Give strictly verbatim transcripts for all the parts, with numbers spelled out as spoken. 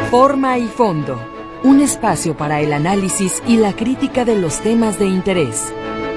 Forma y fondo, un espacio para el análisis y la crítica de los temas de interés.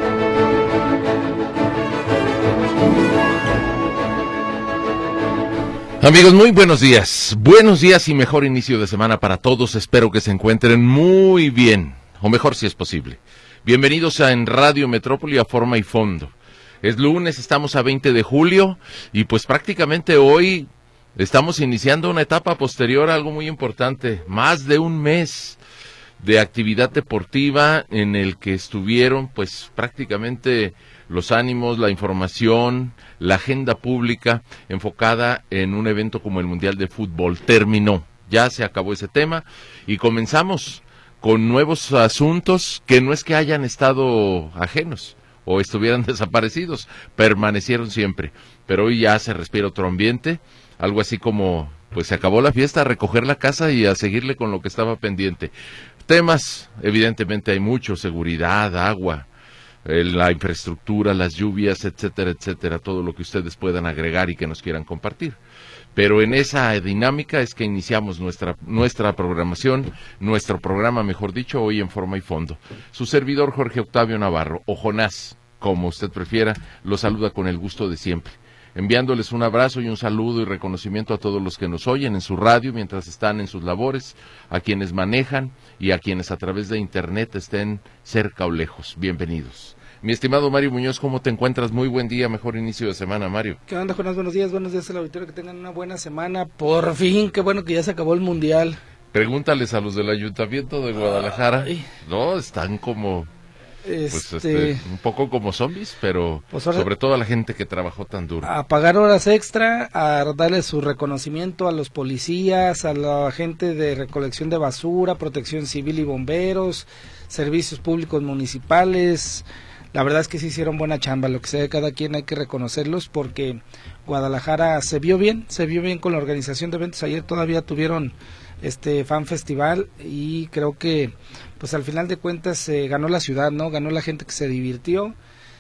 Amigos, muy buenos días. Buenos días y mejor inicio de semana para todos. Espero que se encuentren muy bien, o mejor si es posible. Bienvenidos a en Radio Metrópoli a Forma y Fondo. Es lunes, estamos a veinte de julio y pues prácticamente hoy estamos iniciando una etapa posterior a algo muy importante. Más de un mes de actividad deportiva en el que estuvieron pues prácticamente los ánimos, la información, la agenda pública enfocada en un evento como el Mundial de Fútbol. Terminó, ya se acabó ese tema y comenzamos con nuevos asuntos que no es que hayan estado ajenos o estuvieran desaparecidos, permanecieron siempre, pero hoy ya se respira otro ambiente, algo así como, pues se acabó la fiesta, a recoger la casa y a seguirle con lo que estaba pendiente. Temas, evidentemente hay mucho, seguridad, agua, eh, la infraestructura, las lluvias, etcétera, etcétera, todo lo que ustedes puedan agregar y que nos quieran compartir. Pero en esa dinámica es que iniciamos nuestra nuestra programación, nuestro programa, mejor dicho, hoy en Forma y Fondo. Su servidor Jorge Octavio Navarro, o Jonás, como usted prefiera, lo saluda con el gusto de siempre, enviándoles un abrazo y un saludo y reconocimiento a todos los que nos oyen en su radio mientras están en sus labores, a quienes manejan y a quienes a través de internet estén cerca o lejos. Bienvenidos. Mi estimado Mario Muñoz, ¿cómo te encuentras? Muy buen día, mejor inicio de semana, Mario. ¿Qué onda, Jonás? Buenos días, buenos días al auditorio, que tengan una buena semana. Por fin, qué bueno que ya se acabó el Mundial. Pregúntales a los del Ayuntamiento de Guadalajara. Ay. No, están como, pues, este, este, un poco como zombies, pero pues ahora, sobre todo a la gente que trabajó tan duro. A pagar horas extra, a darle su reconocimiento a los policías, a la gente de recolección de basura, protección civil y bomberos, servicios públicos municipales. La verdad es que sí hicieron buena chamba, lo que sea de cada quien hay que reconocerlos porque Guadalajara se vio bien, se vio bien con la organización de eventos. Ayer todavía tuvieron este fan festival y creo que pues al final de cuentas eh, ganó la ciudad, ¿no? Ganó la gente que se divirtió.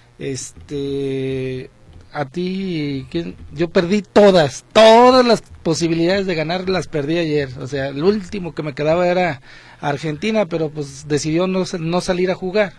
Este, a ti, ¿quién? Yo perdí todas, todas las posibilidades de ganar las perdí ayer. O sea, el último que me quedaba era Argentina, pero pues decidió no, no salir a jugar.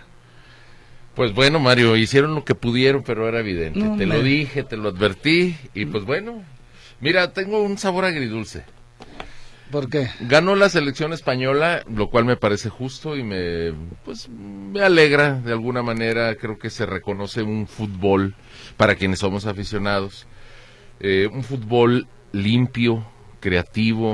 Pues bueno, Mario, hicieron lo que pudieron, pero era evidente. No, te me... lo dije, te lo advertí, y pues bueno, mira, tengo un sabor agridulce. ¿Por qué? Ganó la selección española, lo cual me parece justo y me, pues, me alegra de alguna manera. Creo que se reconoce un fútbol, para quienes somos aficionados, eh, un fútbol limpio, creativo,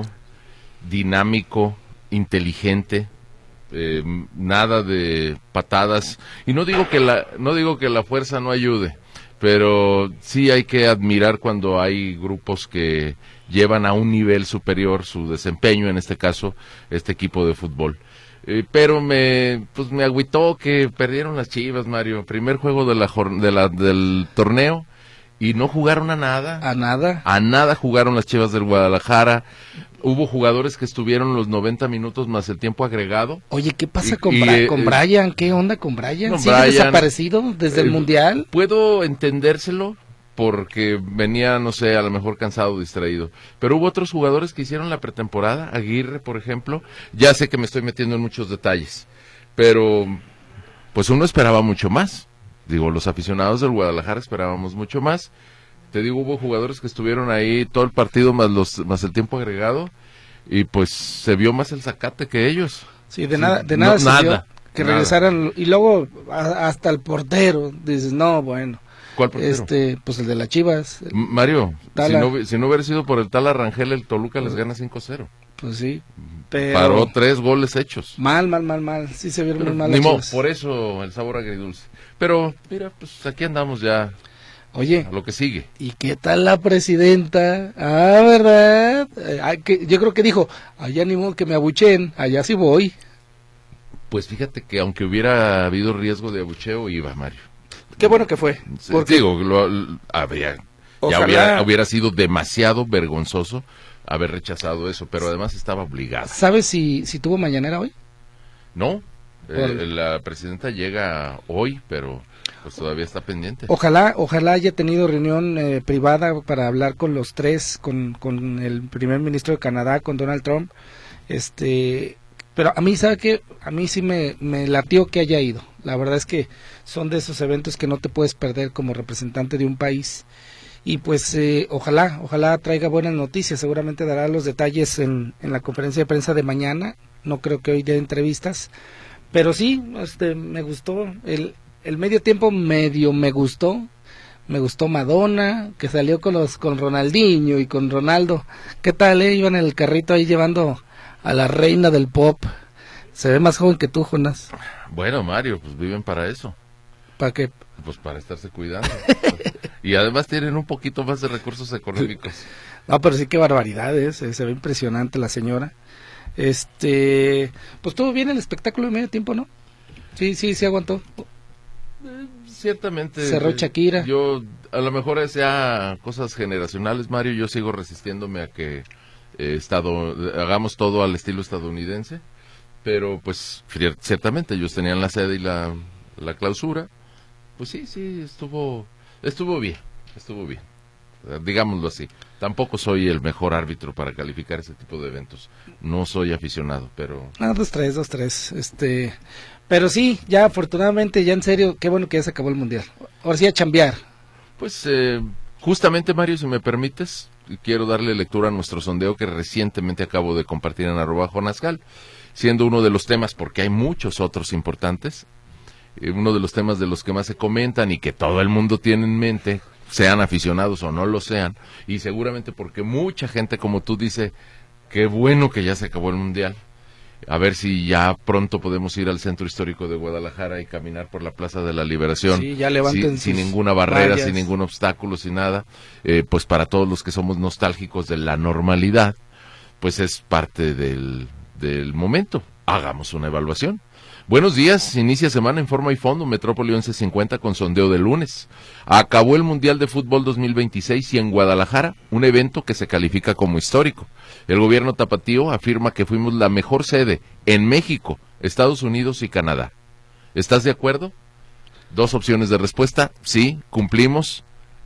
dinámico, inteligente. Eh, nada de patadas y no digo que la no digo que la fuerza no ayude, pero sí hay que admirar cuando hay grupos que llevan a un nivel superior su desempeño, en este caso este equipo de fútbol. Eh, pero me pues me agüitó que perdieron las Chivas, Mario, primer juego de la, de la del torneo y no jugaron a nada. A nada. A nada jugaron las Chivas del Guadalajara. Hubo jugadores que estuvieron los noventa minutos más el tiempo agregado. Oye, ¿qué pasa y, con, y, Bra- con Brian? ¿Qué onda con Brian? No, ¿Sigue Brian, desaparecido desde eh, el Mundial? Puedo entendérselo porque venía, no sé, a lo mejor cansado, distraído. Pero hubo otros jugadores que hicieron la pretemporada. Aguirre, por ejemplo. Ya sé que me estoy metiendo en muchos detalles, pero pues uno esperaba mucho más. Digo, los aficionados del Guadalajara esperábamos mucho más. Te digo, hubo jugadores que estuvieron ahí todo el partido más los más el tiempo agregado y pues se vio más el zacate que ellos. Sí, de nada, de nada, no, se nada vio que nada. Regresaran y luego a, hasta el portero dices no, bueno. ¿Cuál portero? Este, pues el de las Chivas. El Mario, si no, si no hubiera sido por el Tala Rangel, el Toluca les gana cinco cero. Pues sí, pero paró tres goles hechos. Mal, mal, mal, mal. Sí se vieron muy mal. Ni modo, por eso el sabor agridulce. Pero mira, pues aquí andamos ya. Oye, a lo que sigue. ¿Y qué tal la presidenta? Ah, ¿verdad? Eh, que, yo creo que dijo, allá ni modo que me abucheen, allá sí voy. Pues fíjate que aunque hubiera habido riesgo de abucheo, iba, Mario. Qué bueno que fue. Porque digo, lo, lo, habría, ya hubiera, hubiera sido demasiado vergonzoso haber rechazado eso, pero además estaba obligado. ¿Sabes si, si tuvo mañanera hoy? No, eh, la presidenta llega hoy, pero pues todavía está pendiente. Ojalá, ojalá haya tenido reunión eh, privada para hablar con los tres, con, con el primer ministro de Canadá, con Donald Trump, Este, pero a mí, ¿sabe qué? A mí sí me, me latió que haya ido. La verdad es que son de esos eventos que no te puedes perder como representante de un país. Y pues eh, ojalá, ojalá traiga buenas noticias. Seguramente dará los detalles en, en la conferencia de prensa de mañana. No creo que hoy dé entrevistas. Pero sí, este, me gustó. El, el medio tiempo medio me gustó. Me gustó Madonna, que salió con los con Ronaldinho y con Ronaldo. ¿Qué tal, eh? Iban en el carrito ahí llevando a la reina del pop. Se ve más joven que tú, Jonás. Bueno, Mario, pues viven para eso. ¿Para qué? Pues para estarse cuidando. Y además tienen un poquito más de recursos económicos. No, pero sí, qué barbaridades. Eh, se ve impresionante la señora. Este, pues todo bien el espectáculo de medio tiempo, ¿no? Sí, sí, sí aguantó. Eh, ciertamente. Cerró Shakira. Yo, a lo mejor sea cosas generacionales, Mario. Yo sigo resistiéndome a que eh, estado, hagamos todo al estilo estadounidense. Pero pues ciertamente ellos tenían la sede y la, la clausura. Pues sí, sí, estuvo estuvo bien, estuvo bien, digámoslo así. Tampoco soy el mejor árbitro para calificar ese tipo de eventos. No soy aficionado, pero... Ah, dos, tres, dos, tres. Este, pero sí, ya afortunadamente, ya en serio, qué bueno que ya se acabó el Mundial. Ahora sí a chambear. Pues eh, justamente, Mario, si me permites, quiero darle lectura a nuestro sondeo que recientemente acabo de compartir en arroba Jonascal, siendo uno de los temas, porque hay muchos otros importantes, uno de los temas de los que más se comentan y que todo el mundo tiene en mente, sean aficionados o no lo sean, y seguramente porque mucha gente como tú dice, qué bueno que ya se acabó el Mundial, a ver si ya pronto podemos ir al Centro Histórico de Guadalajara y caminar por la Plaza de la Liberación, sí, ya levanten sin, sin ninguna barrera, vallas, sin ningún obstáculo, sin nada, eh, pues para todos los que somos nostálgicos de la normalidad, pues es parte del, del momento. Hagamos una evaluación. Buenos días, inicia semana en forma y fondo, Metrópoli once cincuenta con sondeo de lunes. Acabó el Mundial de Fútbol dos mil veintiséis y en Guadalajara, un evento que se califica como histórico. El gobierno tapatío afirma que fuimos la mejor sede en México, Estados Unidos y Canadá. ¿Estás de acuerdo? Dos opciones de respuesta, sí, cumplimos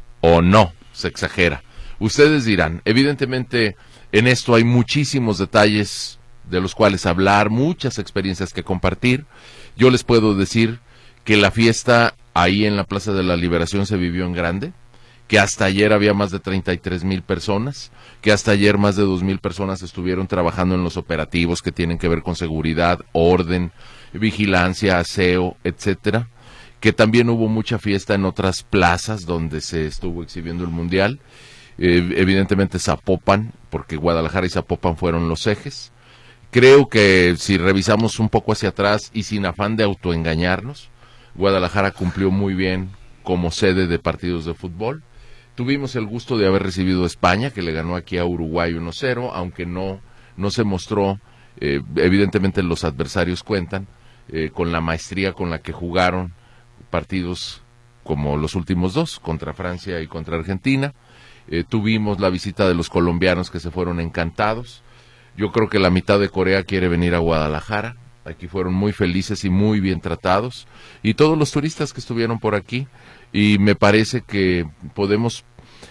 o no, se exagera. Ustedes dirán, evidentemente en esto hay muchísimos detalles de los cuales hablar, muchas experiencias que compartir. Yo les puedo decir que la fiesta ahí en la Plaza de la Liberación se vivió en grande, que hasta ayer había más de treinta y tres mil personas, que hasta ayer más de dos mil personas estuvieron trabajando en los operativos que tienen que ver con seguridad, orden, vigilancia, aseo, etcétera, que también hubo mucha fiesta en otras plazas donde se estuvo exhibiendo el Mundial, eh, evidentemente Zapopan, porque Guadalajara y Zapopan fueron los ejes. Creo que si revisamos un poco hacia atrás y sin afán de autoengañarnos, Guadalajara cumplió muy bien como sede de partidos de fútbol. Tuvimos el gusto de haber recibido a España, que le ganó aquí a Uruguay uno cero, aunque no, no se mostró, eh, evidentemente los adversarios cuentan, eh, con la maestría con la que jugaron partidos como los últimos dos, contra Francia y contra Argentina. Eh, tuvimos la visita de los colombianos que se fueron encantados. Yo creo que la mitad de Corea quiere venir a Guadalajara. Aquí fueron muy felices y muy bien tratados. Y todos los turistas que estuvieron por aquí. Y me parece que podemos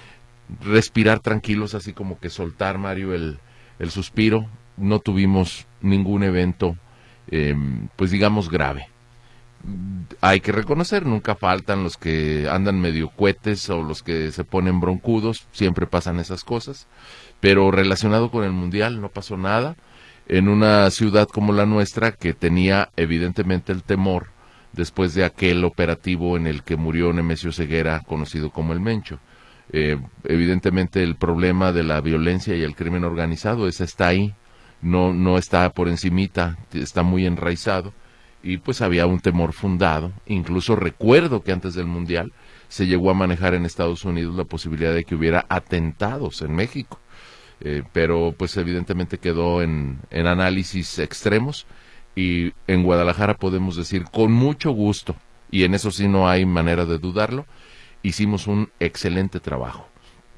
respirar tranquilos, así como que soltar, Mario, el, el suspiro. No tuvimos ningún evento, eh, pues digamos, grave. Hay que reconocer, nunca faltan los que andan medio cuetes o los que se ponen broncudos. Siempre pasan esas cosas. Pero relacionado con el Mundial no pasó nada en una ciudad como la nuestra que tenía evidentemente el temor después de aquel operativo en el que murió Nemesio Ceguera, conocido como el Mencho. Eh, evidentemente el problema de la violencia y el crimen organizado, ese está ahí, no, no está por encimita, está muy enraizado y pues había un temor fundado. Incluso recuerdo que antes del Mundial se llegó a manejar en Estados Unidos la posibilidad de que hubiera atentados en México. Eh, pero pues evidentemente quedó en, en análisis extremos y en Guadalajara podemos decir con mucho gusto, y en eso sí no hay manera de dudarlo, hicimos un excelente trabajo.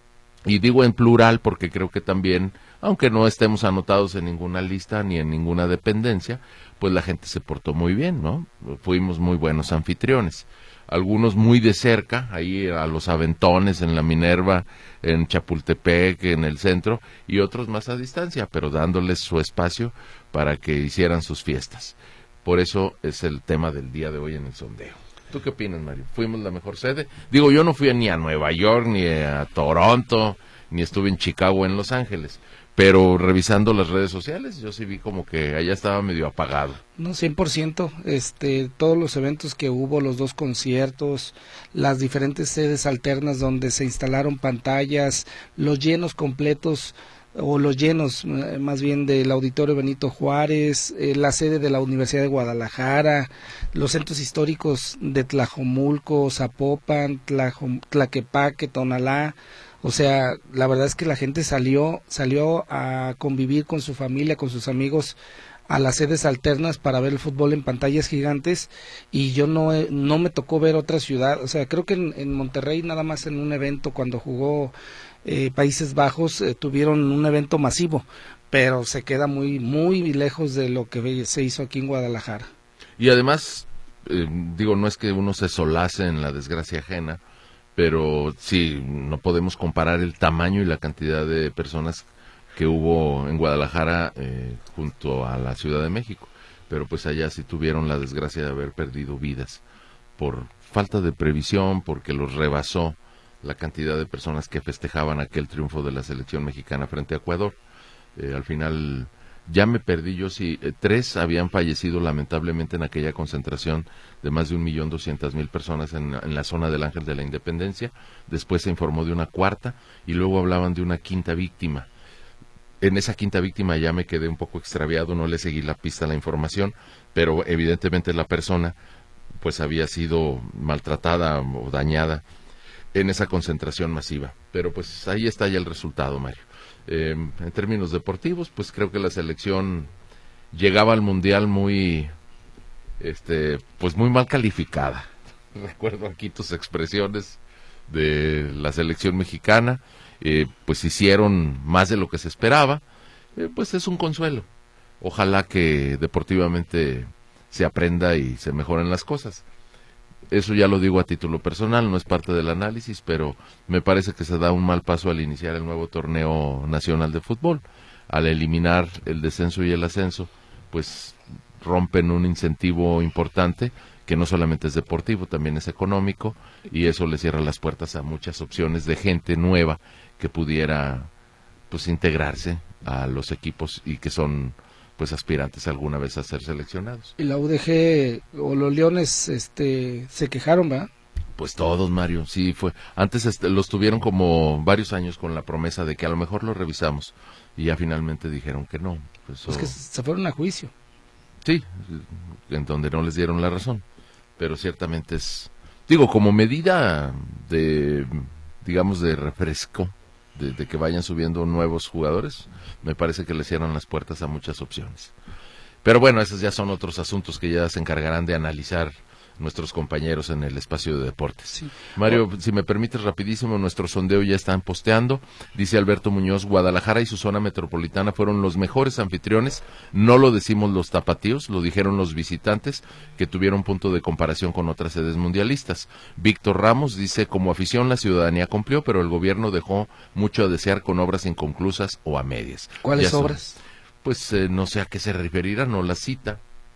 Y digo en plural porque creo que también, aunque no estemos anotados en ninguna lista ni en ninguna dependencia, pues la gente se portó muy bien, ¿no? Fuimos muy buenos anfitriones. Algunos muy de cerca, ahí a los aventones, en la Minerva, en Chapultepec, en el centro, y otros más a distancia, pero dándoles su espacio para que hicieran sus fiestas. Por eso es el tema del día de hoy en el sondeo. ¿Tú qué opinas, Mario? ¿Fuimos la mejor sede? Digo, yo no fui ni a Nueva York, ni a Toronto, ni estuve en Chicago o en Los Ángeles, pero revisando las redes sociales, yo sí vi como que allá estaba medio apagado. No, cien por ciento, este, todos los eventos que hubo, los dos conciertos, las diferentes sedes alternas donde se instalaron pantallas, los llenos completos, o los llenos eh, más bien del Auditorio Benito Juárez, eh, la sede de la Universidad de Guadalajara, los centros históricos de Tlajomulco, Zapopan, Tlajo, Tlaquepaque, Tonalá. O sea, la verdad es que la gente salió, salió a convivir con su familia, con sus amigos, a las sedes alternas para ver el fútbol en pantallas gigantes, y yo no no me tocó ver otra ciudad. O sea, creo que en, en Monterrey nada más en un evento cuando jugó eh, Países Bajos eh, tuvieron un evento masivo, pero se queda muy muy lejos de lo que se hizo aquí en Guadalajara. Y además, eh, digo, no es que uno se solace en la desgracia ajena, pero sí, no podemos comparar el tamaño y la cantidad de personas que hubo en Guadalajara eh, junto a la Ciudad de México, pero pues allá sí tuvieron la desgracia de haber perdido vidas por falta de previsión, porque los rebasó la cantidad de personas que festejaban aquel triunfo de la selección mexicana frente a Ecuador. Eh, al final ya me perdí yo si eh, tres habían fallecido lamentablemente en aquella concentración de más de un millón doscientas mil personas en, en la zona del Ángel de la Independencia. Después se informó de una cuarta y luego hablaban de una quinta víctima. En esa quinta víctima ya me quedé un poco extraviado, no le seguí la pista a la información, pero evidentemente la persona pues había sido maltratada o dañada en esa concentración masiva. Pero pues ahí está ya el resultado, Mario. Eh, en términos deportivos, pues creo que la selección llegaba al Mundial muy, este, pues muy mal calificada. Recuerdo aquí tus expresiones de la selección mexicana. Eh, pues hicieron más de lo que se esperaba, eh, pues es un consuelo. Ojalá que deportivamente se aprenda y se mejoren las cosas. Eso ya lo digo a título personal, no es parte del análisis, pero me parece que se da un mal paso al iniciar el nuevo torneo nacional de fútbol. Al eliminar el descenso y el ascenso, pues rompen un incentivo importante que no solamente es deportivo, también es económico, y eso le cierra las puertas a muchas opciones de gente nueva que pudiera pues integrarse a los equipos y que son pues aspirantes alguna vez a ser seleccionados. Y la U D G o los Leones este se quejaron, ¿verdad? Pues todos, Mario, sí fue. Antes este, los tuvieron como varios años con la promesa de que a lo mejor lo revisamos y ya finalmente dijeron que no. Pues, pues que se fueron a juicio. Sí, en donde no les dieron la razón, pero ciertamente es, digo, como medida de, digamos, de refresco, de, de que vayan subiendo nuevos jugadores, me parece que les cierran las puertas a muchas opciones. Pero bueno, esos ya son otros asuntos que ya se encargarán de analizar nuestros compañeros en el espacio de deportes. Sí. Mario, oh. si me permites rapidísimo, nuestro sondeo ya están posteando. Dice Alberto Muñoz, Guadalajara y su zona metropolitana fueron los mejores anfitriones. No lo decimos los tapatíos, lo dijeron los visitantes, que tuvieron punto de comparación con otras sedes mundialistas. Víctor Ramos dice, como afición la ciudadanía cumplió, pero el gobierno dejó mucho a desear con obras inconclusas o a medias. ¿Cuáles son, obras? Pues eh, no sé a qué se referirá, no la cita.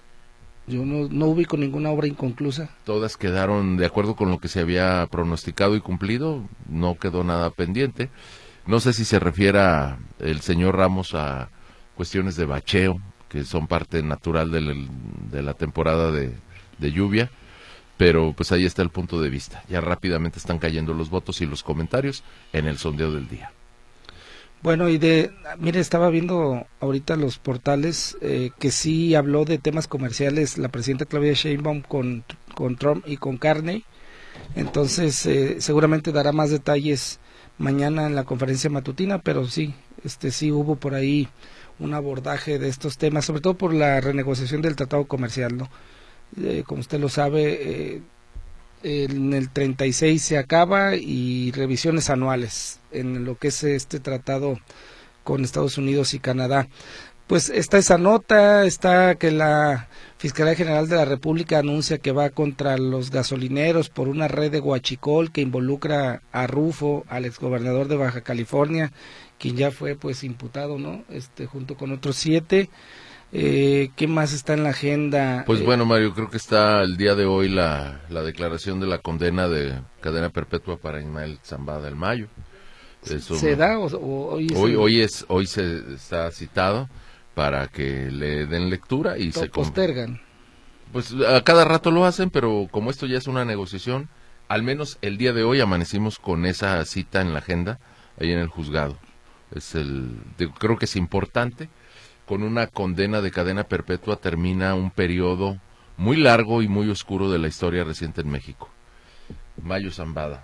Yo no, no ubico ninguna obra inconclusa. Todas quedaron de acuerdo con lo que se había pronosticado y cumplido, no quedó nada pendiente. No sé si se refiera el señor Ramos a cuestiones de bacheo, que son parte natural de la, de la temporada de, de lluvia, pero pues ahí está el punto de vista. Ya rápidamente están cayendo los votos y los comentarios en el sondeo del día. Bueno, y de, mire, estaba viendo ahorita los portales eh, que sí habló de temas comerciales la presidenta Claudia Sheinbaum con, con Trump y con Carney, entonces eh, seguramente dará más detalles mañana en la conferencia matutina, pero sí, este sí hubo por ahí un abordaje de estos temas, sobre todo por la renegociación del tratado comercial, ¿no? Eh, como usted lo sabe, eh, en el treinta y seis se acaba, y revisiones anuales en lo que es este tratado con Estados Unidos y Canadá. Pues está esa nota, está que la Fiscalía General de la República anuncia que va contra los gasolineros por una red de huachicol que involucra a Rufo, al exgobernador de Baja California, quien ya fue pues imputado, ¿no? Este, junto con otros siete. Eh, ¿Qué más está en la agenda? Pues eh, bueno, Mario, creo que está el día de hoy la, la declaración de la condena de cadena perpetua para Ismael Zambada del Mayo. Eso, ¿Se da o, o hoy, hoy, se, hoy, es, hoy se está citado para que le den lectura y se postergan? Pues a cada rato lo hacen, pero como esto ya es una negociación, al menos el día de hoy amanecimos con esa cita en la agenda, ahí en el juzgado. Es el, de, creo que es importante. Con una condena de cadena perpetua termina un periodo muy largo y muy oscuro de la historia reciente en México. Mayo Zambada.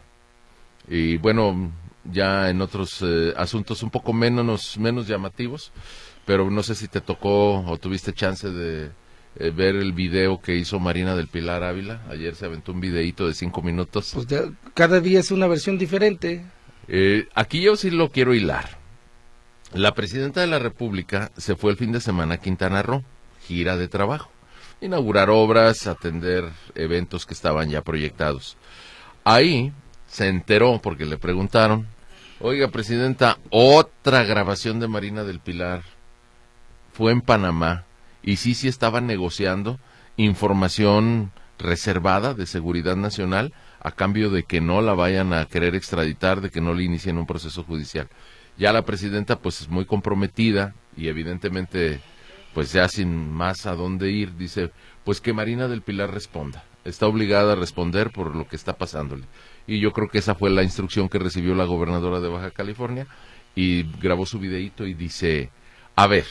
Y bueno, ya en otros eh, asuntos un poco menos, menos llamativos, pero no sé si te tocó o tuviste chance de eh, ver el video que hizo Marina del Pilar Ávila. Ayer se aventó un videíto de cinco minutos. Pues ya, cada día es una versión diferente. Eh, aquí yo sí lo quiero hilar. La presidenta de la República se fue el fin de semana a Quintana Roo, gira de trabajo, inaugurar obras, atender eventos que estaban ya proyectados. Ahí se enteró, porque le preguntaron, oiga, presidenta, otra grabación de Marina del Pilar fue en Panamá, y sí, sí estaban negociando información reservada de seguridad nacional a cambio de que no la vayan a querer extraditar, de que no le inicien un proceso judicial. Ya la presidenta pues es muy comprometida y evidentemente pues ya sin más a dónde ir, dice pues que Marina del Pilar responda, está obligada a responder por lo que está pasándole. Y yo creo que esa fue la instrucción que recibió la gobernadora de Baja California y grabó su videíto y dice, a ver,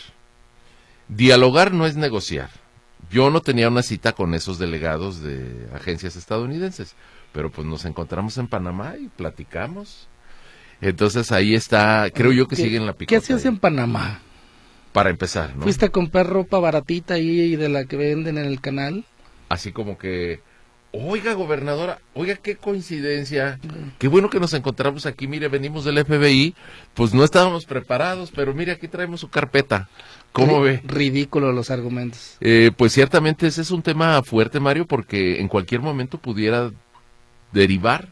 dialogar no es negociar. Yo no tenía una cita con esos delegados de agencias estadounidenses, pero pues nos encontramos en Panamá y platicamos. Entonces ahí está, creo yo que sigue en la picota. ¿Qué hacías en Panamá? Para empezar, ¿no? ¿Fuiste a comprar ropa baratita ahí de la que venden en el canal? Así como que, oiga, gobernadora, oiga, qué coincidencia, qué bueno que nos encontramos aquí, mire, venimos del F B I, pues no estábamos preparados, pero mire, aquí traemos su carpeta, ¿cómo R- ve? Ridículo los argumentos. Eh, pues ciertamente ese es un tema fuerte, Mario, porque en cualquier momento pudiera derivar,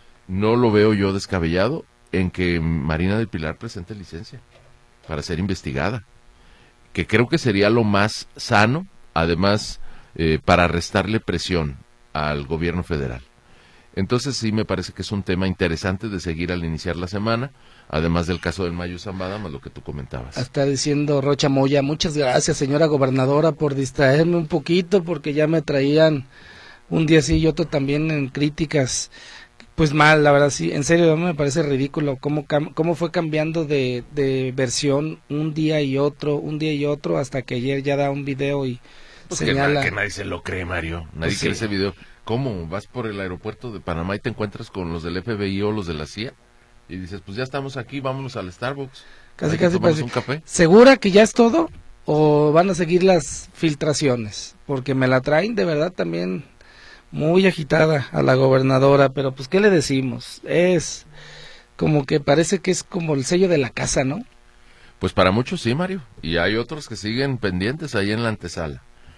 no lo veo yo descabellado, en que Marina del Pilar presente licencia para ser investigada, que creo que sería lo más sano, además eh, para restarle presión al gobierno federal. Entonces sí me parece que es un tema interesante de seguir al iniciar la semana, además del caso del Mayo Zambada, más lo que tú comentabas. Está diciendo Rocha Moya, muchas gracias señora gobernadora por distraerme un poquito, porque ya me traían un día sí y otro también en críticas. Pues mal, la verdad, sí, en serio, me parece ridículo cómo, cam cómo fue cambiando de, de versión un día y otro, un día y otro, hasta que ayer ya da un video y pues señala... Que, que nadie se lo cree, Mario, nadie Pues cree sí. ese video. ¿Cómo? Vas por el aeropuerto de Panamá y te encuentras con los del F B I o los de la C I A y dices, pues ya estamos aquí, vámonos al Starbucks. Casi, Ahí casi, tomamos casi. un café. ¿Segura que ya es todo? ¿O van a seguir las filtraciones? Porque me la traen de verdad también... muy agitada a la gobernadora, pero pues ¿qué le decimos? Es como que parece que es como el sello de la casa, ¿no? Pues para muchos sí, Mario, y hay otros que siguen pendientes ahí en la antesala.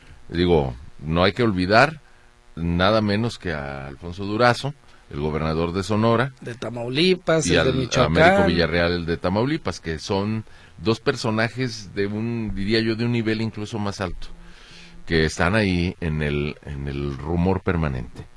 Digo, no hay que olvidar nada menos que a Alfonso Durazo, el gobernador de Sonora, De Tamaulipas, y el de al Michoacán. Américo Villarreal, el de Tamaulipas, que son dos personajes de un, diría yo, de un nivel incluso más alto, que están ahí en el en el rumor permanente.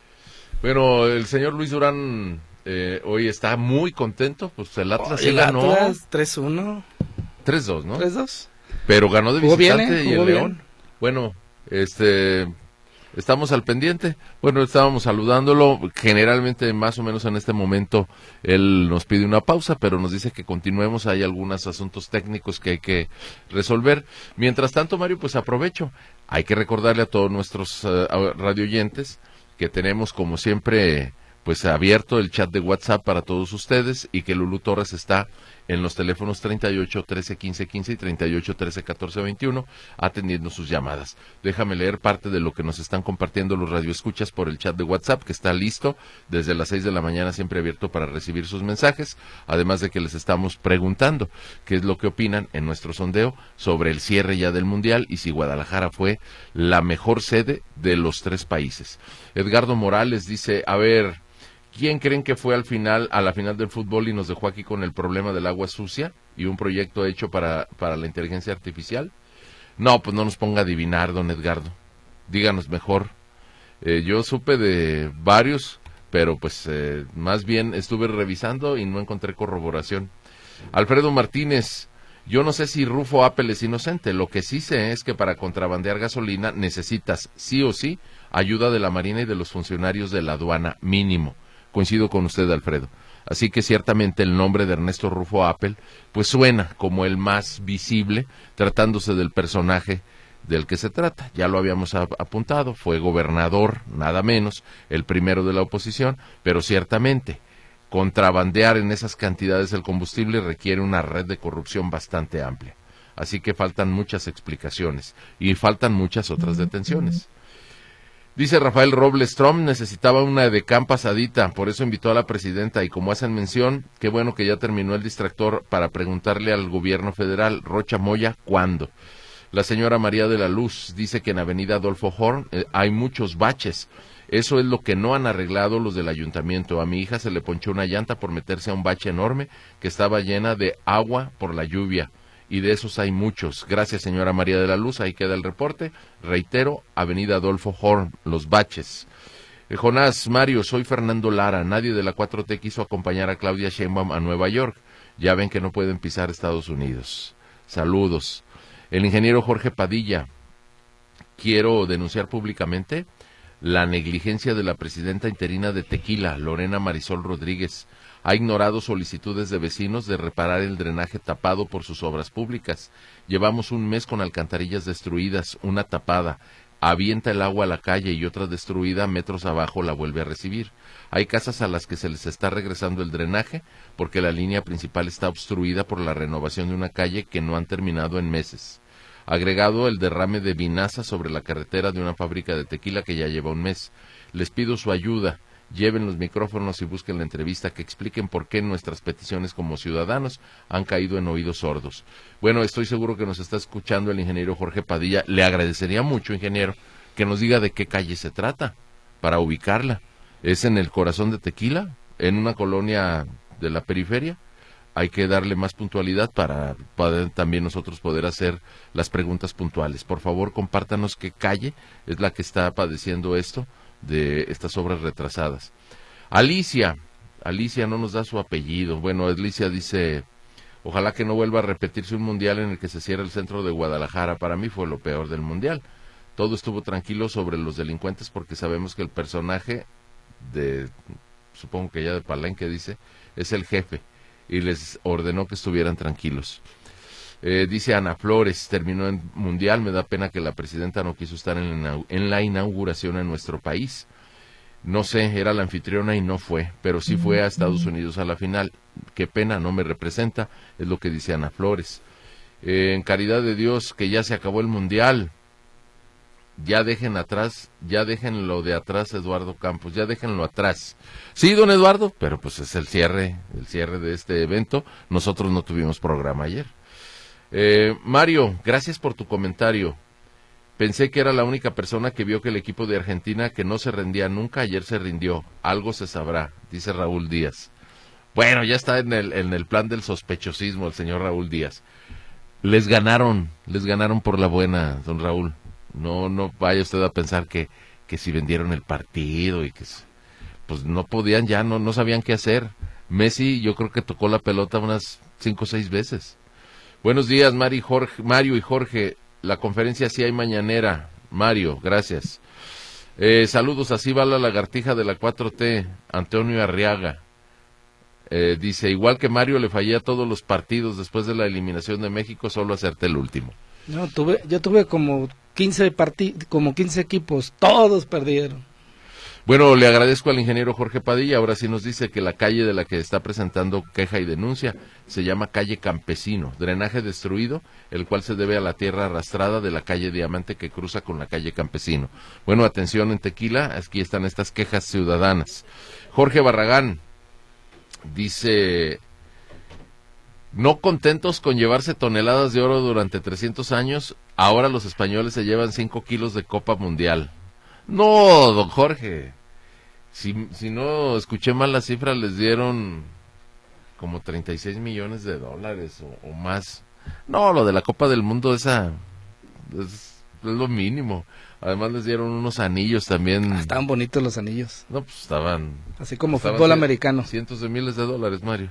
Bueno, el señor Luis Durán eh, hoy está muy contento, pues el Atlas Oye, sí el ganó Atlas, tres uno, tres dos, ¿no? tres dos. Pero ganó de Jugó bien, visitante ¿eh? y el Jugó bien. León. Bueno, este estamos al pendiente. Bueno, estábamos saludándolo. Generalmente, más o menos en este momento, él nos pide una pausa, pero nos dice que continuemos. Hay algunos asuntos técnicos que hay que resolver. Mientras tanto, Mario, pues aprovecho. Hay que recordarle a todos nuestros uh, radioyentes que tenemos, como siempre, pues abierto el chat de WhatsApp para todos ustedes y que Lulú Torres está en los teléfonos treinta y ocho, trece, quince, quince y treinta y ocho, trece, catorce, veintiuno, atendiendo sus llamadas. Déjame leer parte de lo que nos están compartiendo los radioescuchas por el chat de WhatsApp, que está listo desde las seis de la mañana, siempre abierto para recibir sus mensajes, además de que les estamos preguntando qué es lo que opinan en nuestro sondeo sobre el cierre ya del Mundial y si Guadalajara fue la mejor sede de los tres países. Edgardo Morales dice, a ver, ¿quién creen que fue al final, a la final del fútbol y nos dejó aquí con el problema del agua sucia y un proyecto hecho para, para la inteligencia artificial? No, pues no nos ponga a adivinar, don Edgardo. Díganos mejor. Eh, yo supe de varios, pero pues eh, más bien estuve revisando y no encontré corroboración. Alfredo Martínez, yo no sé si Rufo Apple es inocente. Lo que sí sé es que para contrabandear gasolina necesitas sí o sí ayuda de la Marina y de los funcionarios de la aduana mínimo. Coincido con usted, Alfredo. Así que ciertamente el nombre de Ernesto Rufo Apple pues suena como el más visible, tratándose del personaje del que se trata. Ya lo habíamos ap- apuntado, fue gobernador, nada menos, el primero de la oposición, pero ciertamente contrabandear en esas cantidades el combustible requiere una red de corrupción bastante amplia. Así que faltan muchas explicaciones y faltan muchas otras detenciones. Dice Rafael Robles, Trump necesitaba una edecán pasadita, por eso invitó a la presidenta, y como hacen mención, qué bueno que ya terminó el distractor para preguntarle al gobierno federal, Rocha Moya, ¿cuándo? La señora María de la Luz dice que en Avenida Adolfo Horn eh, hay muchos baches, eso es lo que no han arreglado los del ayuntamiento. A mi hija se le ponchó una llanta por meterse a un bache enorme que estaba llena de agua por la lluvia. Y de esos hay muchos. Gracias, señora María de la Luz, ahí queda el reporte. Reitero, Avenida Adolfo Horn, Los Baches. Eh, Jonás, Mario, soy Fernando Lara. Nadie de la cuatro T quiso acompañar a Claudia Sheinbaum a Nueva York. Ya ven que no pueden pisar Estados Unidos. Saludos. El ingeniero Jorge Padilla, quiero denunciar públicamente la negligencia de la presidenta interina de Tequila, Lorena Marisol Rodríguez. Ha ignorado solicitudes de vecinos de reparar el drenaje tapado por sus obras públicas. Llevamos un mes con alcantarillas destruidas, una tapada. Avienta el agua a la calle y otra destruida metros abajo la vuelve a recibir. Hay casas a las que se les está regresando el drenaje porque la línea principal está obstruida por la renovación de una calle que no han terminado en meses. Agregado el derrame de vinaza sobre la carretera de una fábrica de tequila que ya lleva un mes. Les pido su ayuda. Lleven los micrófonos y busquen la entrevista, que expliquen por qué nuestras peticiones como ciudadanos han caído en oídos sordos. Bueno, estoy seguro que nos está escuchando el ingeniero Jorge Padilla. Le agradecería mucho, ingeniero, que nos diga de qué calle se trata, para ubicarla. ¿Es en el corazón de Tequila? ¿En una colonia de la periferia? Hay que darle más puntualidad para poder también nosotros poder hacer las preguntas puntuales. Por favor, compártanos qué calle es la que está padeciendo esto de estas obras retrasadas. Alicia, Alicia no nos da su apellido. Bueno, Alicia dice, ojalá que no vuelva a repetirse un mundial en el que se cierre el centro de Guadalajara. Para mí fue lo peor del mundial. Todo estuvo tranquilo sobre los delincuentes porque sabemos que el personaje de, supongo que ya de Palenque dice, es el jefe y les ordenó que estuvieran tranquilos. Eh, dice Ana Flores, terminó en mundial, me da pena que la presidenta no quiso estar en la, en la inauguración en nuestro país. No sé, era la anfitriona y no fue, pero sí fue a Estados Unidos a la final. Qué pena, no me representa, es lo que dice Ana Flores. Eh, en caridad de Dios, que ya se acabó el mundial. Ya dejen atrás, ya dejen lo de atrás, Eduardo Campos, ya déjenlo atrás. Sí, don Eduardo, pero pues es el cierre, el cierre de este evento. Nosotros no tuvimos programa ayer. Eh, Mario, gracias por tu comentario. Pensé que era la única persona que vio que el equipo de Argentina, que no se rendía nunca, ayer se rindió. Algo se sabrá, dice Raúl Díaz. Bueno, ya está en el, en el plan del sospechosismo el señor Raúl Díaz. Les ganaron, les ganaron por la buena, don Raúl. No, no vaya usted a pensar que, que si vendieron el partido y que pues no podían ya, no, no sabían qué hacer. Messi yo creo que tocó la pelota unas cinco o seis veces. Buenos días, Mari, Jorge, Mario y Jorge. La conferencia sí hay mañanera. Mario, gracias. Eh, saludos, así va la lagartija de la cuatro T, Antonio Arriaga. Eh, dice, igual que Mario le fallé a todos los partidos después de la eliminación de México, solo acerté el último. No, tuve, yo tuve como quince partid- como quince equipos, todos perdieron. Bueno, le agradezco al ingeniero Jorge Padilla. Ahora sí nos dice que la calle de la que está presentando queja y denuncia se llama calle Campesino, drenaje destruido, el cual se debe a la tierra arrastrada de la calle Diamante que cruza con la calle Campesino. Bueno, atención en Tequila, aquí están estas quejas ciudadanas. Jorge Barragán dice: no contentos con llevarse toneladas de oro durante trescientos años, ahora los españoles se llevan cinco kilos de Copa Mundial. No, don Jorge, si, si no escuché mal las cifras, les dieron como treinta y seis millones de dólares o, o más. No, lo de la Copa del Mundo, esa es, es lo mínimo. Además les dieron unos anillos también. Ah, estaban bonitos los anillos. No, pues estaban... Así como estaban fútbol cien, americano. Cientos de miles de dólares, Mario.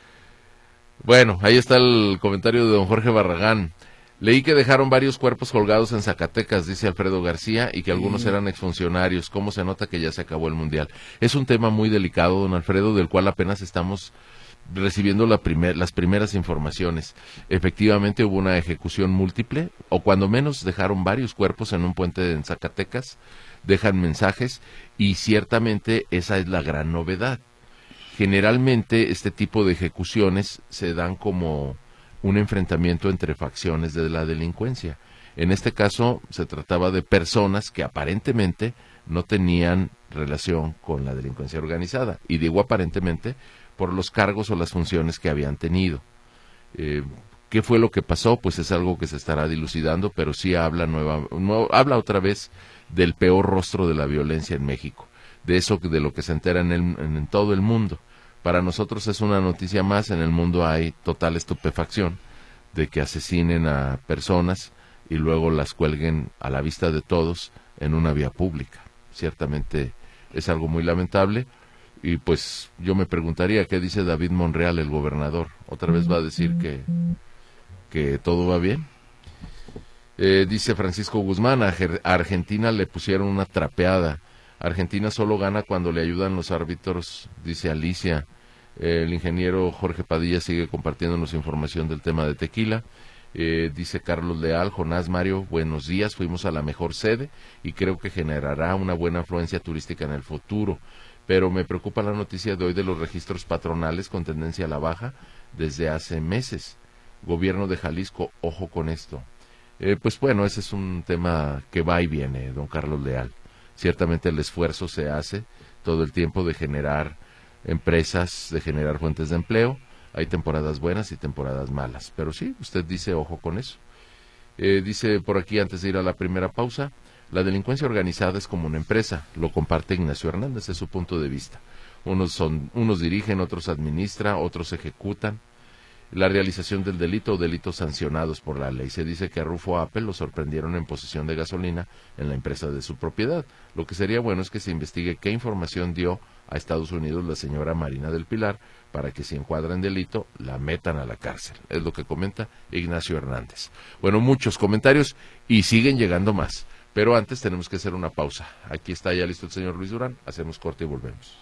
Bueno, ahí está el comentario de don Jorge Barragán. Leí que dejaron varios cuerpos colgados en Zacatecas, dice Alfredo García, y que algunos sí. eran exfuncionarios. ¿Cómo se nota que ya se acabó el Mundial? Es un tema muy delicado, don Alfredo, del cual apenas estamos recibiendo la primer, las primeras informaciones. Efectivamente hubo una ejecución múltiple, o cuando menos dejaron varios cuerpos en un puente en Zacatecas, dejan mensajes, y ciertamente esa es la gran novedad. Generalmente este tipo de ejecuciones se dan como un enfrentamiento entre facciones de la delincuencia. En este caso se trataba de personas que aparentemente no tenían relación con la delincuencia organizada, y digo aparentemente por los cargos o las funciones que habían tenido. Eh, ¿Qué fue lo que pasó? Pues es algo que se estará dilucidando, pero sí habla, nueva, no, habla otra vez del peor rostro de la violencia en México, de eso de lo que se entera en, el, en, en todo el mundo. Para nosotros es una noticia más, en el mundo hay total estupefacción de que asesinen a personas y luego las cuelguen a la vista de todos en una vía pública. Ciertamente es algo muy lamentable, y pues yo me preguntaría qué dice David Monreal, el gobernador. ¿Otra vez va a decir que, que todo va bien? Eh, dice Francisco Guzmán, a Argentina le pusieron una trapeada. Argentina solo gana cuando le ayudan los árbitros, dice Alicia. El ingeniero Jorge Padilla sigue compartiéndonos información del tema de Tequila. Eh, dice Carlos Leal: Jonás, Mario, buenos días, fuimos a la mejor sede y creo que generará una buena afluencia turística en el futuro, pero me preocupa la noticia de hoy de los registros patronales con tendencia a la baja desde hace meses. Gobierno de Jalisco, ojo con esto. Eh, pues bueno, ese es un tema que va y viene, don Carlos Leal. Ciertamente el esfuerzo se hace todo el tiempo de generar empresas, de generar fuentes de empleo. Hay temporadas buenas y temporadas malas, pero sí, usted dice ojo con eso. Eh, dice por aquí, antes de ir a la primera pausa, la delincuencia organizada es como una empresa, lo comparte Ignacio Hernández, es su punto de vista. Unos son, unos dirigen, otros administran, otros ejecutan la realización del delito o delitos sancionados por la ley. Se dice que a Rufo Apple lo sorprendieron en posesión de gasolina en la empresa de su propiedad. Lo que sería bueno es que se investigue qué información dio a Estados Unidos la señora Marina del Pilar para que, si encuadra en delito, la metan a la cárcel. Es lo que comenta Ignacio Hernández. Bueno, muchos comentarios y siguen llegando más, pero antes tenemos que hacer una pausa. Aquí está ya listo el señor Luis Durán, hacemos corte y volvemos.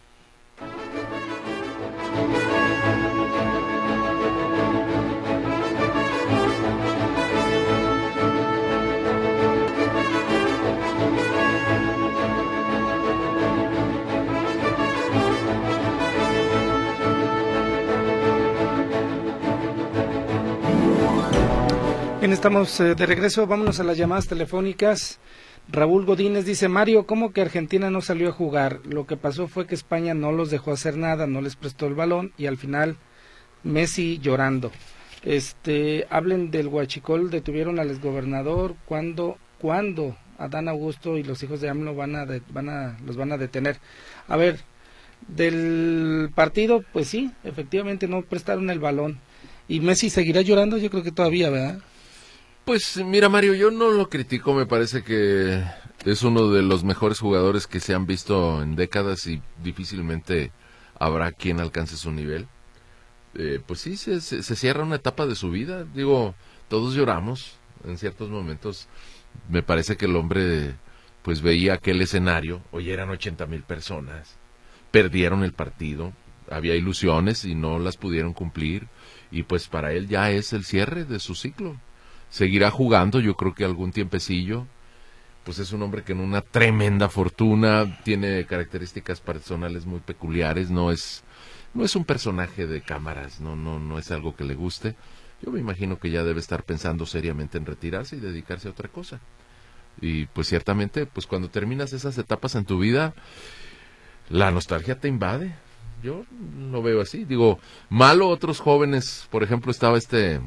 Bien, estamos eh, de regreso, vámonos a las llamadas telefónicas. Raúl Godínez dice: Mario, ¿cómo que Argentina no salió a jugar? Lo que pasó fue que España no los dejó hacer nada, no les prestó el balón y al final Messi llorando. Este, hablen del huachicol, detuvieron al exgobernador. ¿Cuándo, cuándo Adán Augusto y los hijos de AMLO van a, de, van a, los van a detener? A ver, del partido, pues sí, efectivamente no prestaron el balón. ¿Y Messi seguirá llorando? Yo creo que todavía, ¿verdad? Pues mira, Mario, yo no lo critico, me parece que es uno de los mejores jugadores que se han visto en décadas y difícilmente habrá quien alcance su nivel. Eh, pues sí, se, se, se cierra una etapa de su vida, digo, todos lloramos en ciertos momentos. Me parece que el hombre pues veía aquel escenario, oye, eran ochenta mil personas, perdieron el partido, había ilusiones y no las pudieron cumplir, y pues para él ya es el cierre de su ciclo. Seguirá jugando, yo creo que algún tiempecillo, pues es un hombre que en una tremenda fortuna, tiene características personales muy peculiares, no es, no es un personaje de cámaras, no, no, no es algo que le guste. Yo me imagino que ya debe estar pensando seriamente en retirarse y dedicarse a otra cosa. Y pues ciertamente, pues cuando terminas esas etapas en tu vida, la nostalgia te invade. Yo lo veo así. Digo, malo otros jóvenes, por ejemplo, estaba este,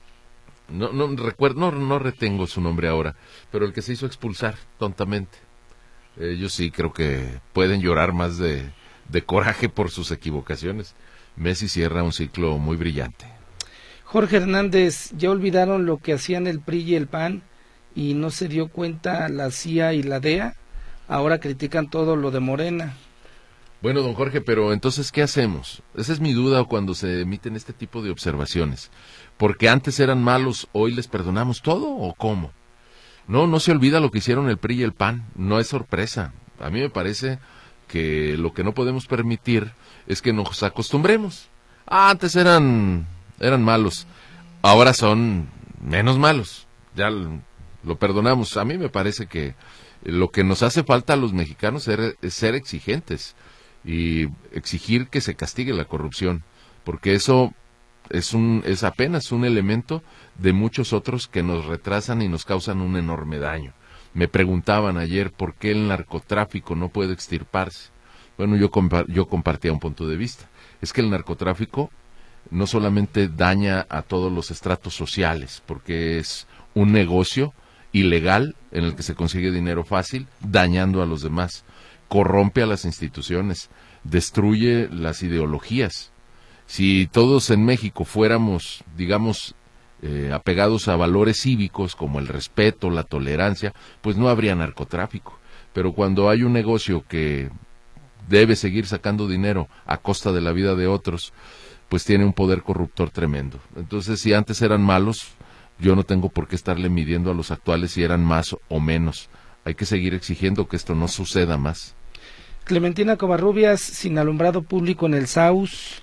no, no recuerdo, no, no retengo su nombre ahora, pero el que se hizo expulsar tontamente. Ellos sí creo que pueden llorar más de, de coraje por sus equivocaciones. Messi cierra un ciclo muy brillante. Jorge Hernández, ya olvidaron lo que hacían el P R I y el P A N y no se dio cuenta la C I A y la D E A. Ahora critican todo lo de Morena. Bueno, don Jorge, pero entonces, ¿qué hacemos? Esa es mi duda cuando se emiten este tipo de observaciones. ¿Porque antes eran malos, hoy les perdonamos todo o cómo? No, no se olvida lo que hicieron el P R I y el P A N, no es sorpresa. A mí me parece que lo que no podemos permitir es que nos acostumbremos. Ah, antes eran, eran malos, ahora son menos malos, ya lo perdonamos. A mí me parece que lo que nos hace falta a los mexicanos es, es ser exigentes y exigir que se castigue la corrupción, porque eso es un es apenas un elemento de muchos otros que nos retrasan y nos causan un enorme daño. Me preguntaban ayer por qué el narcotráfico no puede extirparse. Bueno, yo compa- yo compartía un punto de vista. Es que el narcotráfico no solamente daña a todos los estratos sociales, porque es un negocio ilegal en el que se consigue dinero fácil, dañando a los demás, corrompe a las instituciones, destruye las ideologías. Si todos en México fuéramos, digamos, eh, apegados a valores cívicos como el respeto, la tolerancia, pues no habría narcotráfico. Pero cuando hay un negocio que debe seguir sacando dinero a costa de la vida de otros, pues tiene un poder corruptor tremendo. Entonces, si antes eran malos, yo no tengo por qué estarle midiendo a los actuales si eran más o menos. Hay que seguir exigiendo que esto no suceda más. Clementina Covarrubias, sin alumbrado público en el S A U S.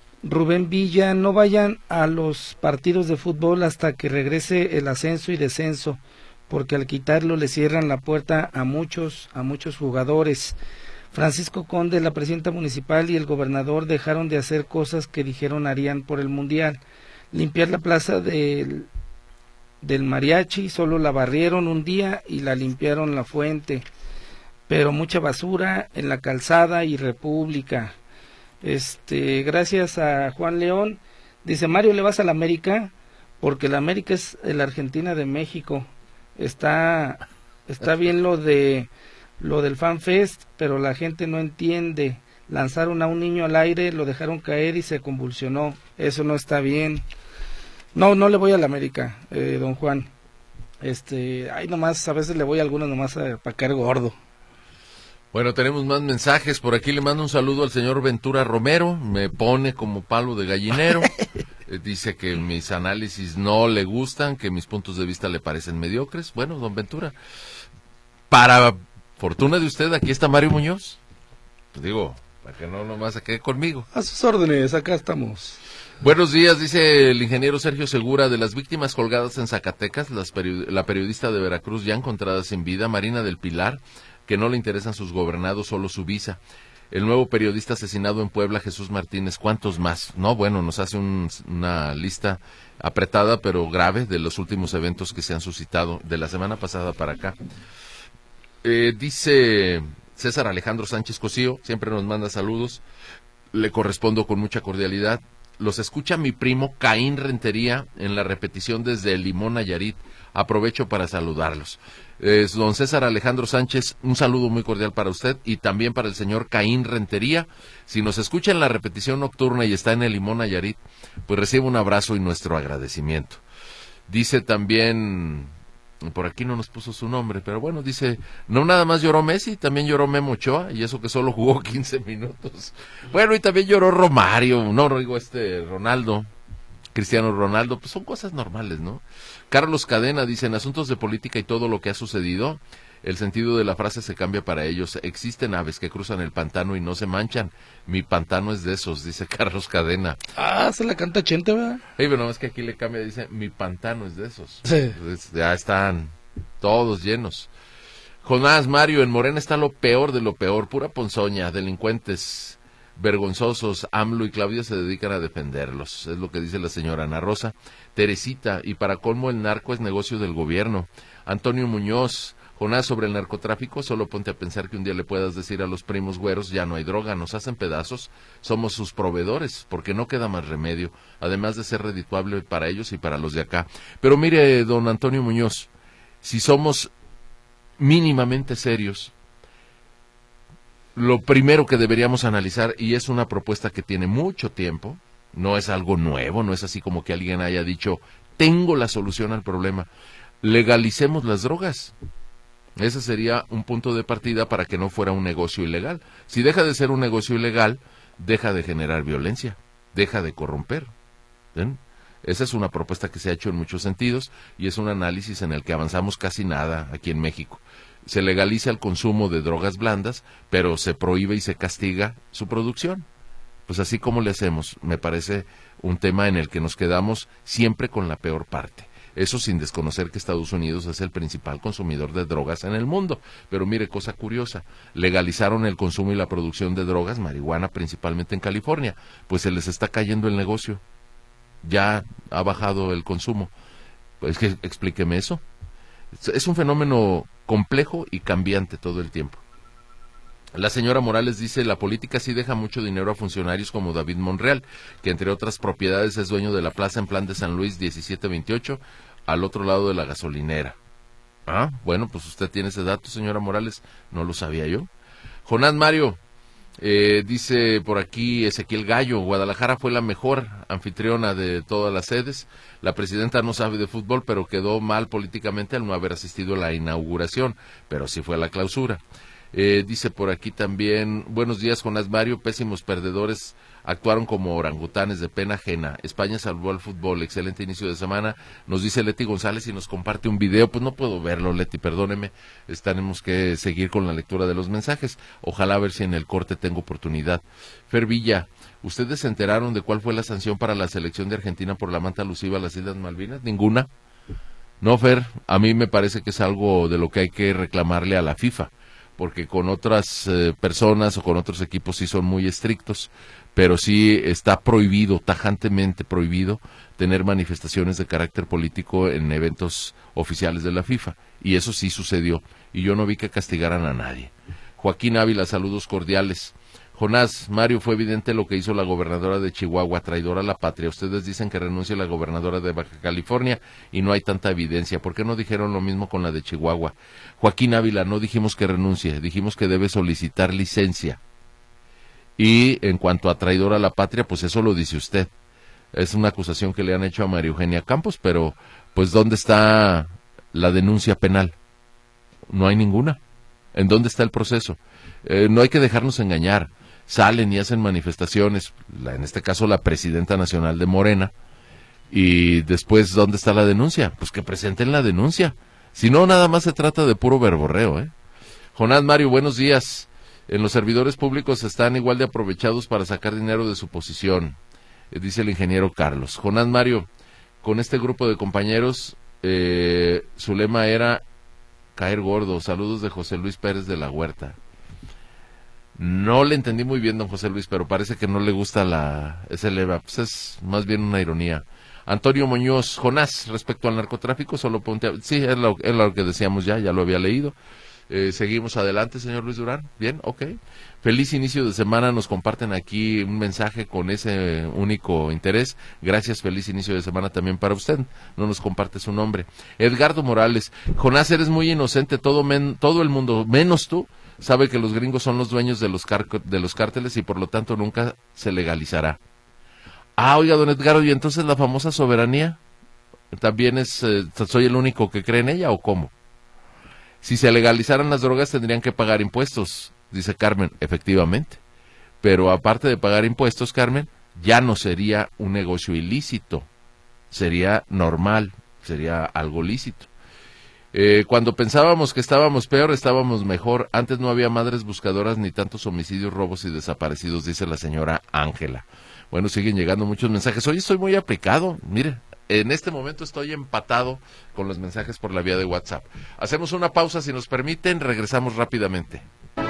Rubén Villa, no vayan a los partidos de fútbol hasta que regrese el ascenso y descenso, porque al quitarlo le cierran la puerta a muchos, a muchos jugadores. Francisco Conde, la presidenta municipal y el gobernador dejaron de hacer cosas que dijeron harían por el mundial. Limpiar la plaza del, del mariachi, solo la barrieron un día y la limpiaron la fuente, pero mucha basura en la calzada y República. Este, gracias a Juan León, dice Mario, ¿le vas a la América? Porque la América es la Argentina de México. Está, está bien lo de lo del Fan Fest, pero la gente no entiende. Lanzaron a un niño al aire, lo dejaron caer y se convulsionó. Eso no está bien. No, no le voy a la América, eh, don Juan. Este, ay, nomás, a veces le voy a algunos nomás a, para caer gordo. Bueno, tenemos más mensajes. Por aquí le mando un saludo al señor Ventura Romero. Me pone como palo de gallinero. Eh, dice que mis análisis no le gustan, que mis puntos de vista le parecen mediocres. Bueno, don Ventura, para fortuna de usted, aquí está Mario Muñoz. Pues digo, para que no nomás se quede conmigo. A sus órdenes, acá estamos. Buenos días, dice el ingeniero Sergio Segura. De las víctimas colgadas en Zacatecas, las period- la periodista de Veracruz ya encontrada sin vida, Marina del Pilar, que no le interesan sus gobernados, solo su visa. El nuevo periodista asesinado en Puebla, Jesús Martínez. ¿Cuántos más? No, bueno, nos hace un, una lista apretada pero grave de los últimos eventos que se han suscitado de la semana pasada para acá. Eh, dice César Alejandro Sánchez Cosío, siempre nos manda saludos, le correspondo con mucha cordialidad. Los escucha mi primo Caín Rentería en la repetición desde el Limón Nayarit. Aprovecho para saludarlos. Es don César Alejandro Sánchez, un saludo muy cordial para usted y también para el señor Caín Rentería. Si nos escucha en la repetición nocturna y está en el Limón Nayarit, pues recibe un abrazo y nuestro agradecimiento. Dice también, por aquí no nos puso su nombre, pero bueno, dice, no nada más lloró Messi, también lloró Memo Ochoa, y eso que solo jugó quince minutos. Bueno, y también lloró Romario, no, no digo este, Ronaldo, Cristiano Ronaldo, pues son cosas normales, ¿no? Carlos Cadena dice, en asuntos de política y todo lo que ha sucedido, el sentido de la frase se cambia para ellos. Existen aves que cruzan el pantano y no se manchan. Mi pantano es de esos, dice Carlos Cadena. Ah, se la canta Chente, ¿verdad? Hey, pero no, es que aquí le cambia, dice, mi pantano es de esos. Sí. Entonces, ya están todos llenos. Jonás, Mario, en Morena está lo peor de lo peor, pura ponzoña, delincuentes vergonzosos. AMLO y Claudia se dedican a defenderlos, es lo que dice la señora Ana Rosa. Teresita, y para colmo el narco es negocio del gobierno. Antonio Muñoz, Jonás, sobre el narcotráfico, solo ponte a pensar que un día le puedas decir a los primos güeros, ya no hay droga, nos hacen pedazos, somos sus proveedores, porque no queda más remedio, además de ser redituable para ellos y para los de acá. Pero mire, don Antonio Muñoz, si somos mínimamente serios, lo primero que deberíamos analizar, y es una propuesta que tiene mucho tiempo, no es algo nuevo, no es así como que alguien haya dicho, tengo la solución al problema, legalicemos las drogas. Ese sería un punto de partida para que no fuera un negocio ilegal. Si deja de ser un negocio ilegal, deja de generar violencia, deja de corromper. ¿Ven? Esa es una propuesta que se ha hecho en muchos sentidos y es un análisis en el que avanzamos casi nada aquí en México. Se legaliza el consumo de drogas blandas, pero se prohíbe y se castiga su producción. Pues así como le hacemos, me parece un tema en el que nos quedamos siempre con la peor parte. Eso sin desconocer que Estados Unidos es el principal consumidor de drogas en el mundo. Pero mire, cosa curiosa, legalizaron el consumo y la producción de drogas, marihuana principalmente en California, pues se les está cayendo el negocio. Ya ha bajado el consumo. Pues que explíqueme eso. Es un fenómeno complejo y cambiante todo el tiempo. La señora Morales dice, la política sí deja mucho dinero a funcionarios como David Monreal, que entre otras propiedades es dueño de la plaza en Plan de San Luis diecisiete veintiocho, al otro lado de la gasolinera. Ah, bueno, pues usted tiene ese dato, señora Morales, no lo sabía yo. Jonás Mario, eh, dice por aquí Ezequiel Gallo, Guadalajara fue la mejor anfitriona de todas las sedes. La presidenta no sabe de fútbol, pero quedó mal políticamente al no haber asistido a la inauguración, pero sí fue a la clausura. Eh, dice por aquí también, buenos días Jonás Mario, pésimos perdedores actuaron como orangutanes de pena ajena. España salvó al fútbol, excelente inicio de semana, nos dice Leti González y nos comparte un video. Pues no puedo verlo, Leti, perdóneme, tenemos que seguir con la lectura de los mensajes, ojalá ver si en el corte tengo oportunidad. Fer Villa, ¿ustedes se enteraron de cuál fue la sanción para la selección de Argentina por la manta alusiva a las Islas Malvinas? Ninguna. No, Fer, a mí me parece que es algo de lo que hay que reclamarle a la FIFA, porque con otras eh, personas o con otros equipos sí son muy estrictos, pero sí está prohibido, tajantemente prohibido, tener manifestaciones de carácter político en eventos oficiales de la FIFA, y eso sí sucedió, y yo no vi que castigaran a nadie. Joaquín Ávila, saludos cordiales. Jonás, Mario, fue evidente lo que hizo la gobernadora de Chihuahua, traidora a la patria. Ustedes dicen que renuncie la gobernadora de Baja California y no hay tanta evidencia. ¿Por qué no dijeron lo mismo con la de Chihuahua? Joaquín Ávila, no dijimos que renuncie, dijimos que debe solicitar licencia. Y en cuanto a traidora a la patria, pues eso lo dice usted. Es una acusación que le han hecho a María Eugenia Campos, pero pues ¿dónde está la denuncia penal? No hay ninguna. ¿En dónde está el proceso? Eh, no hay que dejarnos engañar. Salen y hacen manifestaciones, la, en este caso la presidenta nacional de Morena, y después, ¿dónde está la denuncia? Pues que presenten la denuncia. Si no, nada más se trata de puro verborreo, ¿eh? Jonás Mario, buenos días. En los servidores públicos están igual de aprovechados para sacar dinero de su posición, eh, dice el ingeniero Carlos. Jonás Mario, con este grupo de compañeros, eh, su lema era caer gordo. Saludos de José Luis Pérez de la Huerta. No le entendí muy bien, don José Luis, pero parece que no le gusta la ese lema. Pues es más bien una ironía. Antonio Muñoz, Jonás, respecto al narcotráfico, solo ponte a... Sí, es lo, es lo que decíamos ya, ya lo había leído. Eh, seguimos adelante, señor Luis Durán. Bien, ok. Feliz inicio de semana, nos comparten aquí un mensaje con ese único interés. Gracias, feliz inicio de semana también para usted. No nos comparte su nombre. Edgardo Morales, Jonás, eres muy inocente, todo, men, todo el mundo, menos tú, sabe que los gringos son los dueños de los, car de los cárteles y por lo tanto nunca se legalizará. Ah, oiga, don Edgardo, ¿y entonces la famosa soberanía? ¿También es, eh, soy el único que cree en ella o cómo? Si se legalizaran las drogas tendrían que pagar impuestos, dice Carmen, efectivamente. Pero aparte de pagar impuestos, Carmen, ya no sería un negocio ilícito, sería normal, sería algo lícito. Eh, cuando pensábamos que estábamos peor, estábamos mejor. Antes no había madres buscadoras ni tantos homicidios, robos y desaparecidos, dice la señora Ángela. Bueno, siguen llegando muchos mensajes. Hoy estoy muy aplicado, mire, en este momento estoy empatado con los mensajes por la vía de WhatsApp. Hacemos una pausa, si nos permiten, regresamos rápidamente.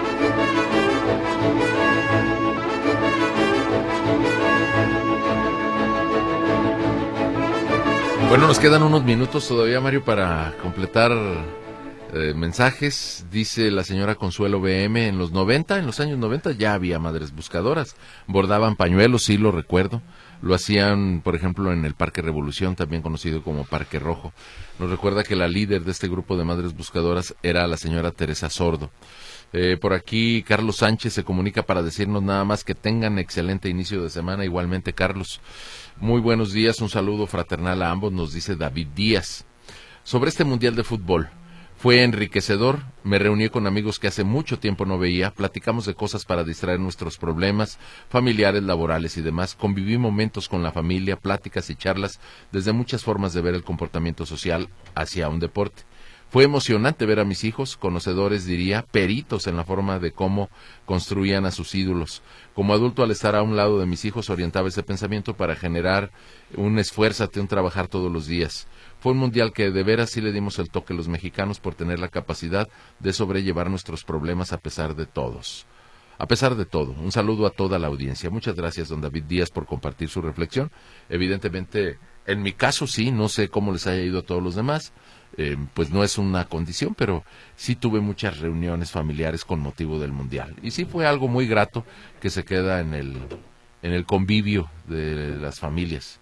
Bueno, nos quedan unos minutos todavía, Mario, para completar eh, mensajes. Dice la señora Consuelo B M, en los noventa, en los años noventa ya había madres buscadoras. Bordaban pañuelos, sí lo recuerdo. Lo hacían, por ejemplo, en el Parque Revolución, también conocido como Parque Rojo. Nos recuerda que la líder de este grupo de madres buscadoras era la señora Teresa Sordo. Eh, por aquí Carlos Sánchez se comunica para decirnos nada más que tengan excelente inicio de semana. Igualmente, Carlos, muy buenos días, un saludo fraternal a ambos, nos dice David Díaz. Sobre este Mundial de Fútbol, fue enriquecedor, me reuní con amigos que hace mucho tiempo no veía, platicamos de cosas para distraer nuestros problemas familiares, laborales y demás, conviví momentos con la familia, pláticas y charlas desde muchas formas de ver el comportamiento social hacia un deporte. Fue emocionante ver a mis hijos, conocedores diría, peritos en la forma de cómo construían a sus ídolos. Como adulto, al estar a un lado de mis hijos, orientaba ese pensamiento para generar un esfuérzate, un trabajar todos los días. Fue un mundial que de veras sí le dimos el toque a los mexicanos por tener la capacidad de sobrellevar nuestros problemas a pesar de todos. A pesar de todo, un saludo a toda la audiencia. Muchas gracias, don David Díaz, por compartir su reflexión. Evidentemente, en mi caso sí, no sé cómo les haya ido a todos los demás. Eh, pues no es una condición, pero sí tuve muchas reuniones familiares con motivo del Mundial. Y sí fue algo muy grato que se queda en el, en el convivio de las familias.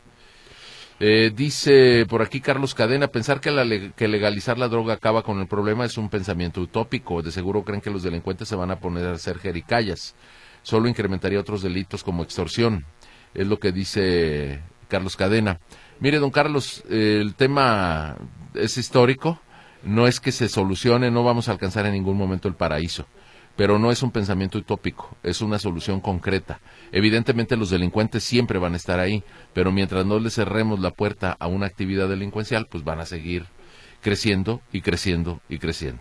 Eh, dice por aquí Carlos Cadena, pensar que, la, que legalizar la droga acaba con el problema es un pensamiento utópico. De seguro creen que los delincuentes se van a poner a hacer jericayas. Solo incrementaría otros delitos como extorsión. Es lo que dice Carlos Cadena. Mire, don Carlos, eh, el tema es histórico, no es que se solucione, no vamos a alcanzar en ningún momento el paraíso, pero no es un pensamiento utópico, es una solución concreta. Evidentemente los delincuentes siempre van a estar ahí, pero mientras no les cerremos la puerta a una actividad delincuencial, pues van a seguir creciendo y creciendo y creciendo.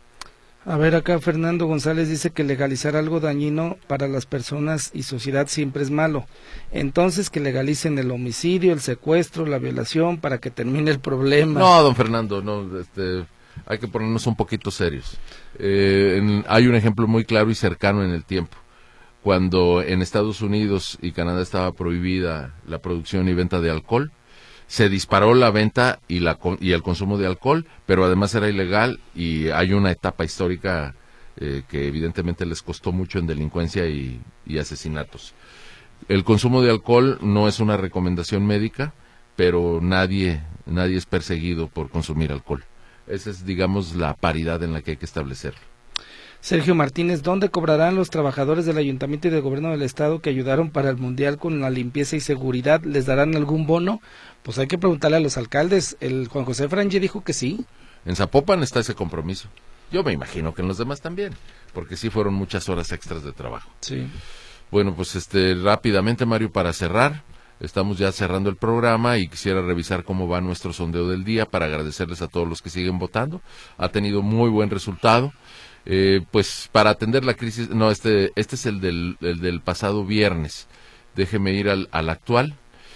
A ver, acá Fernando González dice que legalizar algo dañino para las personas y sociedad siempre es malo. Entonces que legalicen el homicidio, el secuestro, la violación para que termine el problema. No, don Fernando, no, este, hay que ponernos un poquito serios. Eh, en, hay un ejemplo muy claro y cercano en el tiempo. Cuando en Estados Unidos y Canadá estaba prohibida la producción y venta de alcohol, se disparó la venta y, la, y el consumo de alcohol, pero además era ilegal y hay una etapa histórica eh, que evidentemente les costó mucho en delincuencia y, y asesinatos. El consumo de alcohol no es una recomendación médica, pero nadie, nadie es perseguido por consumir alcohol. Esa es, digamos, la paridad en la que hay que establecerlo. Sergio Martínez, ¿dónde cobrarán los trabajadores del Ayuntamiento y del Gobierno del Estado que ayudaron para el Mundial con la limpieza y seguridad? ¿Les darán algún bono? Pues hay que preguntarle a los alcaldes. El Juan José Frangé dijo que sí. En Zapopan está ese compromiso. Yo me imagino que en los demás también, porque sí fueron muchas horas extras de trabajo. Sí. Bueno, pues este rápidamente, Mario, para cerrar, estamos ya cerrando el programa y quisiera revisar cómo va nuestro sondeo del día para agradecerles a todos los que siguen votando. Ha tenido muy buen resultado. Eh, pues para atender la crisis, no, este este es el del, el del pasado viernes. Déjeme ir al, al actual.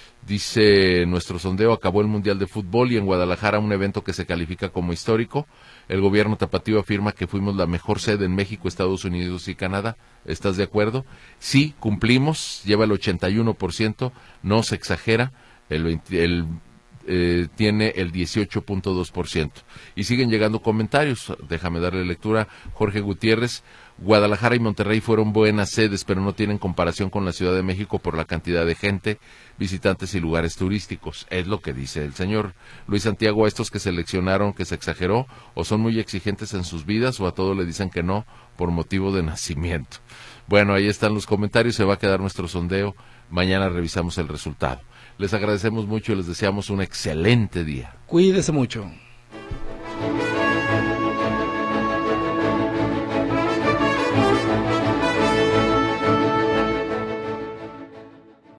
Dice, nuestro sondeo, acabó el Mundial de Fútbol y en Guadalajara un evento que se califica como histórico. El gobierno tapatío afirma que fuimos la mejor sede en México, Estados Unidos y Canadá. ¿Estás de acuerdo? Sí, cumplimos, lleva el ochenta y uno por ciento, no se exagera, el, veinte, el eh, tiene el dieciocho punto dos por ciento. Y siguen llegando comentarios, déjame darle lectura. Jorge Gutiérrez, Guadalajara y Monterrey fueron buenas sedes, pero no tienen comparación con la Ciudad de México por la cantidad de gente, visitantes y lugares turísticos. Es lo que dice el señor Luis Santiago. A estos que seleccionaron que se exageró, o son muy exigentes en sus vidas, o a todos le dicen que no por motivo de nacimiento. Bueno, ahí están los comentarios, se va a quedar nuestro sondeo. Mañana revisamos el resultado. Les agradecemos mucho y les deseamos un excelente día. Cuídese mucho.